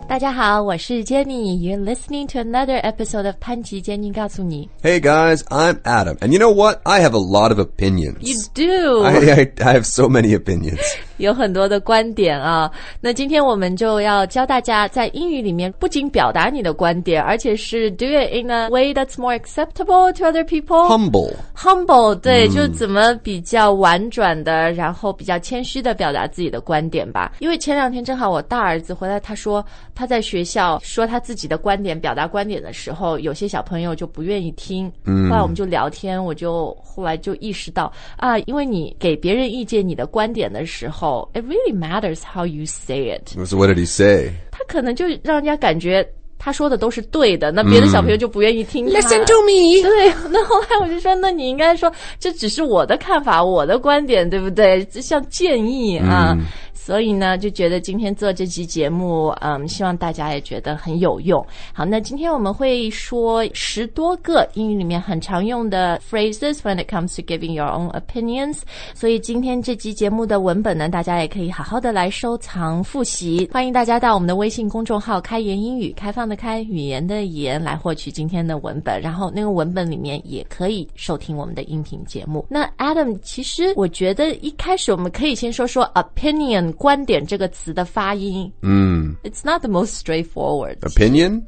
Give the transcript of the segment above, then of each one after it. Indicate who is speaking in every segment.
Speaker 1: 大家好，我是 Jenny. You're listening to another episode of 潘吉 Jenny 告诉你。
Speaker 2: Hey guys, I'm Adam. And you know what? I have a lot of opinions.
Speaker 1: You do.
Speaker 2: I have so many opinions.
Speaker 1: 有很多的观点啊。那今天我们就要教大家在英语里面不仅表达你的观点，而且是 do it in a way that's more acceptable to other people. Humble, 对，就怎么比较婉转的，然后比较谦虚的表达自己的观点吧。因为前两天正好我大儿子回来，他说他在学校说他自己的观点，表达观点的时候，有些小朋友就不愿意听。后来我们就聊天，我就后来就意识到啊，因为你给别人意见你的观点的时候 ，it really matters how you say it.
Speaker 2: So what did he say?
Speaker 1: 他可能就让人家感觉他说的都是对的，那别的小朋友就不愿意听他。
Speaker 2: Listen to me.
Speaker 1: 对，那后来我就说，那你应该说这只是我的看法，我的观点，对不对？这像建议啊。所以呢，就觉得今天做这期节目，希望大家也觉得很有用。好，那今天我们会说10多个英语里面很常用的 phrases when it comes to giving your own opinions。所以今天这期节目的文本呢，大家也可以好好的来收藏复习。欢迎大家到我们的微信公众号开言英语，开放的开，语言的言，来获取今天的文本。然后那个文本里面也可以收听我们的音频节目。那 Adam， 其实我觉得一开始我们可以先说 opinion。观点这个词的发音，It's not the most straightforward.
Speaker 2: Opinion?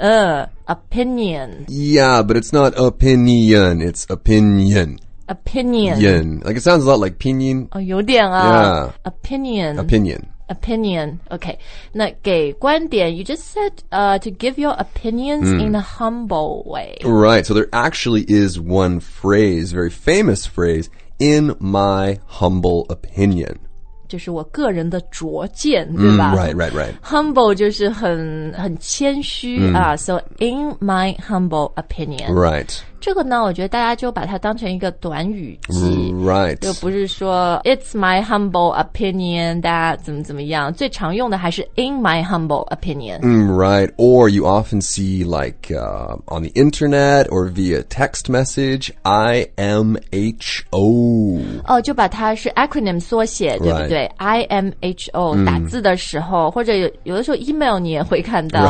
Speaker 1: Opinion.
Speaker 2: Yeah, but it's not opinion. It's opinion.
Speaker 1: Opinion.
Speaker 2: Like it sounds a lot like pinyin.
Speaker 1: 哦，有点啊。
Speaker 2: Yeah.
Speaker 1: Opinion. Okay. 那给观点 you just said to give your opinions in a humble way.
Speaker 2: Right. So there actually is one phrase, very famous phrase, in my humble opinion.
Speaker 1: 就是我个人的拙见，对吧
Speaker 2: ？Right.
Speaker 1: Humble 就是很谦虚啊。So in my humble opinion.
Speaker 2: Right.
Speaker 1: 这个呢，我觉得大家就把它当成一个短语句
Speaker 2: ，Right，
Speaker 1: 就不是说 It's my humble opinion that 怎么样，最常用的还是 in my humble opinion。
Speaker 2: Right. Or you often see like on the internet or via text message, IMHO。
Speaker 1: 哦，就把它是 acronym 缩写，对不对？IMHO 打字的时候，或者有的时候 email 你也会看到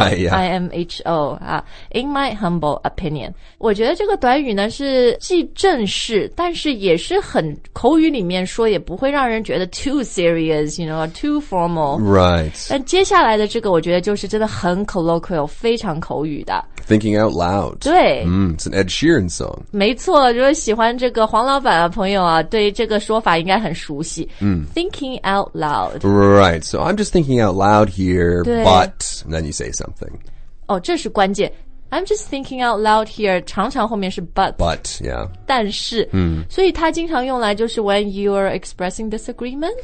Speaker 1: IMHO 啊 ，in my humble opinion。我觉得这个短语呢是既正式，但是也是很口语里面说也不会让人觉得 too serious, you know, too formal.
Speaker 2: Right.
Speaker 1: 但接下来的这个我觉得就是真的很 colloquial, 非常口语的。
Speaker 2: Thinking out loud.
Speaker 1: 对。
Speaker 2: It's an Ed Sheeran song.
Speaker 1: 没错，如果喜欢这个黄老板的朋友啊，对这个说法应该很熟悉。Thinking out loud.
Speaker 2: Right. So I'm just thinking out loud here, but and then you say something.
Speaker 1: 哦，这是关键。I'm just thinking out loud here 常常后面是 but
Speaker 2: yeah
Speaker 1: 但是所以它经常用来就是 when you are expressing disagreement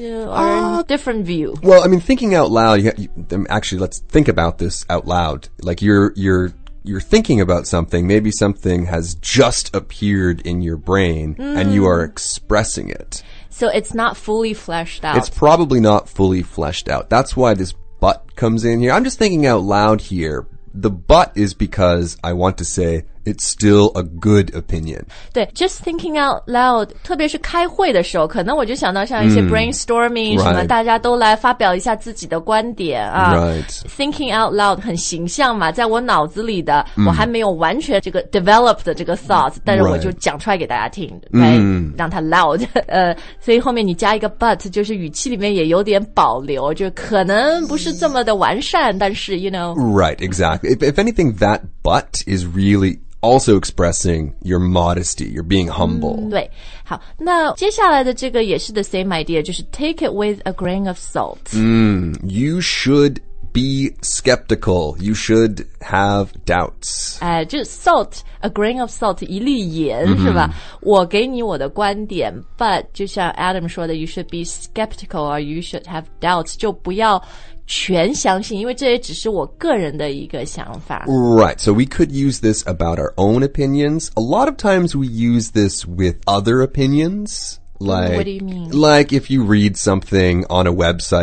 Speaker 1: or different view.
Speaker 2: Well, I mean, thinking out loud, actually, let's think about this out loud. Like you're thinking about something, maybe something has just appeared in your brain and you are expressing it.
Speaker 1: So it's not fully fleshed out.
Speaker 2: It's probably not fully fleshed out. That's why this but comes in here. I'm just thinking out loud here.The but is because I want to say it's still a good opinion.
Speaker 1: 对 just thinking out loud 特别是开会的时候可能我就想到像一些 brainstorming 什么大家都来发表一下自己的观点啊 thinking out loud 很形象嘛在我脑子里的我还没有完全这个 develop 的这个 thought 但是我就讲出来给大家听让它 loud 所以后面你加一个 but 就是语气里面也有点保留就可能不是这么的完善但是 you know
Speaker 2: Right, exactly. If anything, that but is really also expressing your modesty, you're being humble.
Speaker 1: 对，好，那接下来的这个也是 the same idea, 就是 take it with a grain of salt.
Speaker 2: You should be skeptical. You should have doubts.
Speaker 1: 就是 salt, a grain of salt, 一粒盐是吧？我给你我的观点 but 就像 Adam 说的 you should be skeptical or you should have doubts 就不要全相信因为这也只是我个人的一个想法
Speaker 2: Right, so we could use this about our own opinions. A lot of times we use this with other opinions. Like,
Speaker 1: what do you mean?
Speaker 2: Like if you read something on a website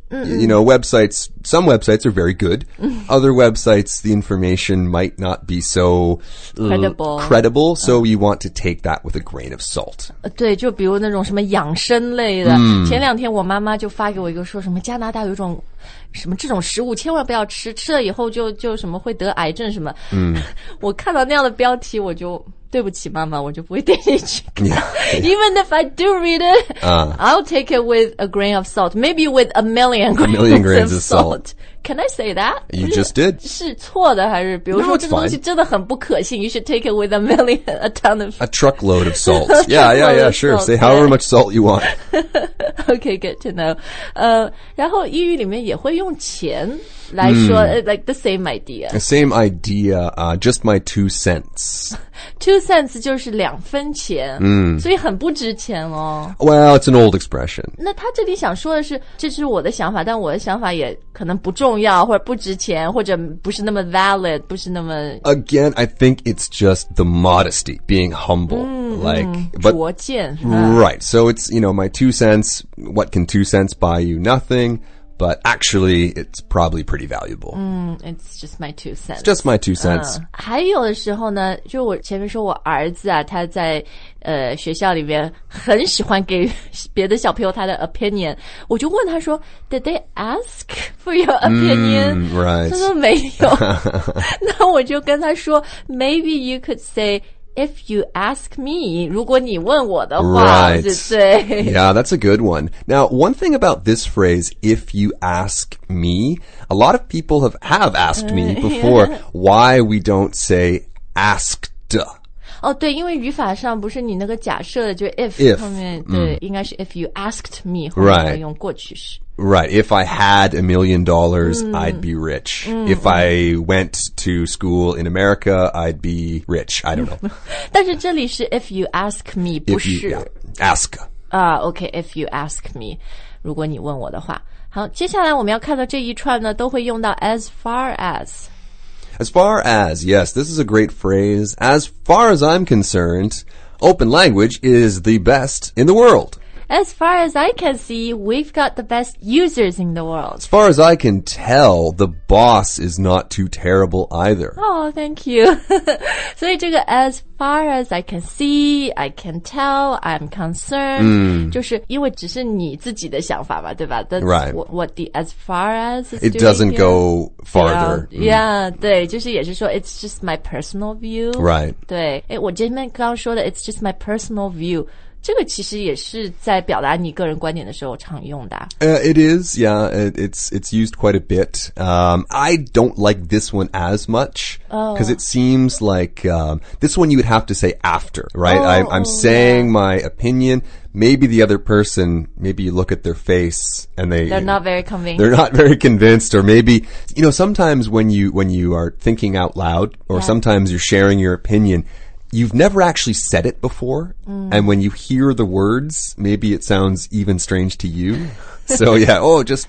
Speaker 2: You know, some websites are very good. Other websites, the information might not be so credible, so you want to take that with a grain of salt.
Speaker 1: 对，就比如那种什么养生类的，前2天我妈妈就发给我一个说什么加拿大有一种什么这种食物千万不要吃，吃了以后就什么会得癌症什么。我看到那样的标题我就对不起妈妈，我就不会点进去看。Even if I do read it, I'll take it with a grain of salt. Maybe with a million grains of salt. Can I say that?
Speaker 2: You just did.
Speaker 1: 是错的还是比如说这个东西真的很不可信 You should take it with a ton of...
Speaker 2: A truckload of salt. Yeah, sure. Say however much salt you want.
Speaker 1: Okay, good to know. 然后英语里面也会用钱来说like the same idea.
Speaker 2: The same idea, just my 2 cents.
Speaker 1: 2 cents 就是2分钱，所以很不值钱哦。
Speaker 2: Well, it's an old expression.
Speaker 1: 那他这里想说的是，这是我的想法，但我的想法也可能不重要，或者不值钱，或者不是那么 valid， 不是那么。
Speaker 2: Again, I think it's just the modesty, being humble, but
Speaker 1: 拙见。
Speaker 2: Right. So it's, you know, my 2 cents. What can 2 cents buy you? Nothing. But actually, it's probably pretty valuable.
Speaker 1: It's just my 2 cents.
Speaker 2: It's just my 2 cents.
Speaker 1: 还有的时候呢，就我前面说我儿子啊，他在学校里面很喜欢给别的小朋友他的 opinion， 我就问他说 Did they ask for your opinion?
Speaker 2: Right.
Speaker 1: 他说没有。那我就跟他说 Maybe you could say.If you ask me, 如果你问我的话，
Speaker 2: Right.
Speaker 1: 对。
Speaker 2: Yeah, that's a good one. Now, one thing about this phrase, if you ask me, a lot of people have asked me before why we don't say asked.
Speaker 1: 哦，对，因为语法上不是你那个假设的，就是 if 后面对，应该是 if you asked me 后面要用过去式。
Speaker 2: Right. If I had $1 million, I'd be rich. If I went to school in America, I'd be rich. I don't know.
Speaker 1: 但是这里是 if you ask me, 不是
Speaker 2: ask.
Speaker 1: OK, if you ask me, 如果你问我的话。好，接下来我们要看到这一串呢，都会用到 as far as.
Speaker 2: As far as, yes, this is a great phrase. As far as I'm concerned, open language is the best in the world.As
Speaker 1: far as I can see, we've got the best users in the world.
Speaker 2: As far as I can tell, the boss is not too terrible either.
Speaker 1: Oh, thank you. 所以这个 as far as I can see, I can tell, I'm concerned, 就是因为只是你自己的想法嘛，对吧？ That's
Speaker 2: right.
Speaker 1: what the as far as is
Speaker 2: It
Speaker 1: doing
Speaker 2: doesn't
Speaker 1: here.
Speaker 2: go farther.
Speaker 1: Yeah, 对，就是也是说 it's just my personal view.
Speaker 2: Right.
Speaker 1: 对，我这边刚刚说的 it's just my personal view.这个其实也是在表达你个人观点的时候常用的。
Speaker 2: It is, yeah. It's used quite a bit. I don't like this one as much because it seems like this one you would have to say after, right? I'm saying my opinion. Maybe the other person, maybe you look at their face and they're
Speaker 1: not very convinced.
Speaker 2: They're not very convinced, or maybe, you know, sometimes when you are thinking out loud, or sometimes you're sharing your opinion.You've never actually said it before, and when you hear the words, maybe it sounds even strange to you. So yeah, it's just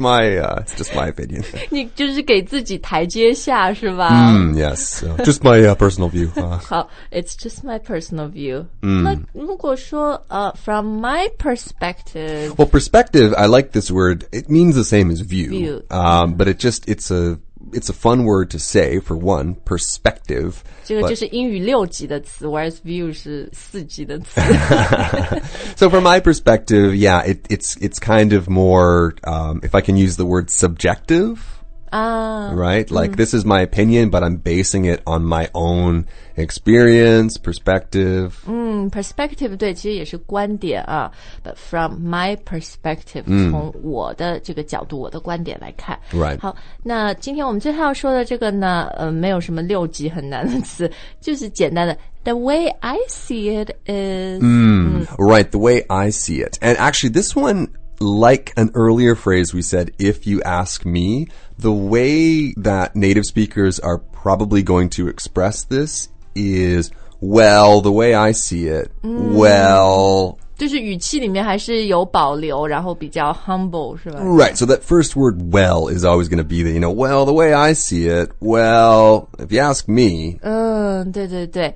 Speaker 2: my opinion.
Speaker 1: 你就是给自己台阶下是吧
Speaker 2: ？Yes, just my personal view.
Speaker 1: 好 ，It's just my personal view. 那如果说from my perspective,
Speaker 2: well, perspective, I like this word. It means the same as view. But it's a fun word to say for one, perspective.
Speaker 1: 这个就是英语6级的词 whereas view 是4级的词
Speaker 2: So from my perspective, yeah, it's kind of more, if I can use the word subjective. Right? Like this is my opinion, but I'm basing it on my own experience, perspective.
Speaker 1: Perspective 对，其实也是观点啊。But from my perspective，从我的这个角度，我的观点来看。
Speaker 2: Right.
Speaker 1: 好，那今天我们最后要说的这个呢，没有什么6级很难的词，就是简单的。The way I see it is.
Speaker 2: Right, the way I see it. And actually, this one.Like an earlier phrase we said, if you ask me, the way that native speakers are probably going to express this is, well, the way I see it, well...
Speaker 1: 就是语气里面还是有保留，然后比较 humble 是吧？
Speaker 2: Right, so that first word, well, is always going to be the, well, the way I see it, well, if you ask me...
Speaker 1: 对对对。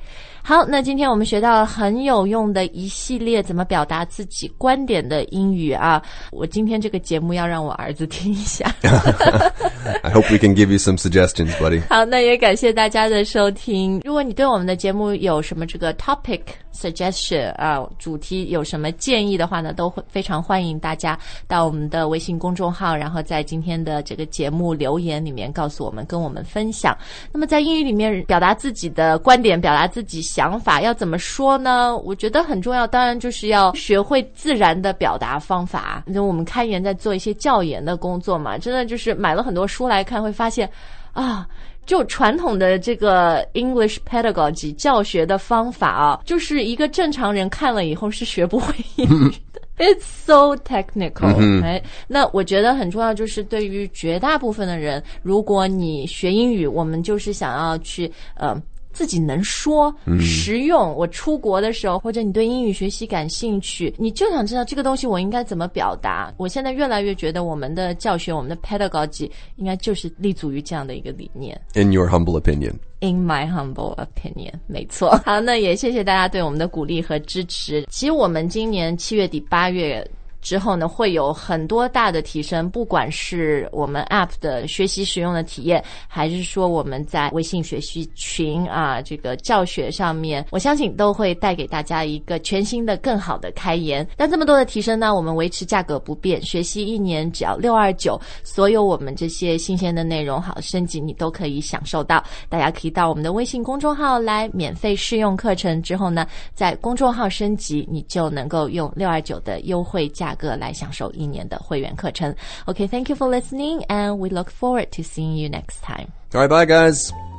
Speaker 1: 好，那今天我们学到了很有用的一系列怎么表达自己观点的英语啊，我今天这个节目要让我儿子听一下。
Speaker 2: I hope we can give you some suggestions, buddy.
Speaker 1: 好，那也感谢大家的收听。如果你对我们的节目有什么这个 topic suggestion 啊，主题有什么建议的话呢，都会非常欢迎大家到我们的微信公众号，然后在今天的这个节目留言里面告诉我们，跟我们分享。那么在英语里面表达自己的观点，表达自己想法要怎么说呢？我觉得很重要，当然就是要学会自然的表达方法。因为我们开研在做一些教研的工作嘛，真的就是买了很多书来看，会发现啊，就传统的这个 English pedagogy 教学的方法啊，就是一个正常人看了以后是学不会英语的。It's so technical，那我觉得很重要，就是对于绝大部分的人，如果你学英语，我们就是想要去自己能说实用。我出国的时候，或者你对英语学习感兴趣，你就想知道这个东西我应该怎么表达。我现在越来越觉得我们的教学，我们的 pedagogy 应该就是立足于这样的一个理念。
Speaker 2: In your humble opinion.
Speaker 1: In my humble opinion， 没错。好，那也谢谢大家对我们的鼓励和支持。其实我们今年7月底8月之后呢，会有很多大的提升，不管是我们 App 的学习使用的体验，还是说我们在微信学习群啊这个教学上面，我相信都会带给大家一个全新的更好的开研。但这么多的提升呢，我们维持价格不变，学习1年只要629，所有我们这些新鲜的内容好升级你都可以享受到。大家可以到我们的微信公众号来免费试用课程，之后呢在公众号升级，你就能够用629的优惠价格来享受1年的会员课程。Okay, thank you for listening, and we look forward to seeing you next time.
Speaker 2: All right, bye guys.